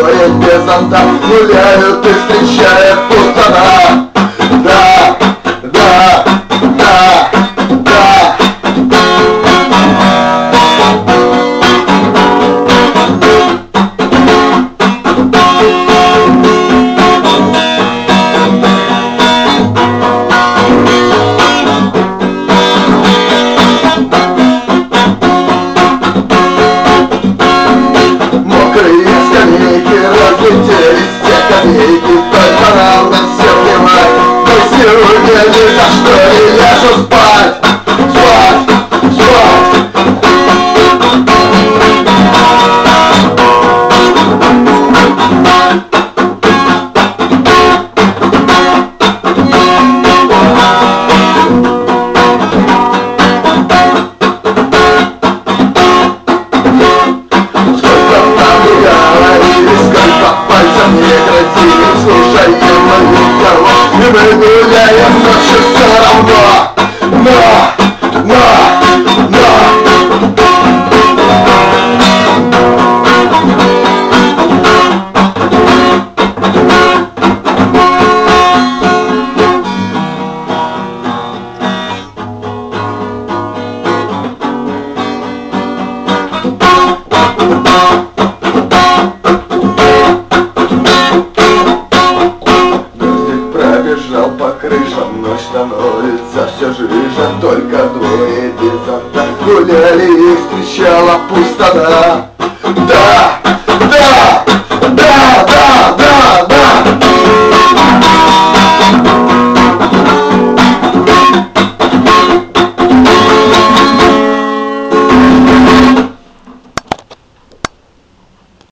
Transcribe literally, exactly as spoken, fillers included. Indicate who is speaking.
Speaker 1: стоя без зонта, гуляют и встречают пустота. Да, да, да, да. Разлетелись все копейки, только нам на все плевать. Мы сегодня ни за что не ляжем спать, спать, спать. И мы гуляем ночью все равно. Но, но, но. Бежал по крышам, ночь становится все жиже, только двое без зонта гуляли и встречала пустота. Да!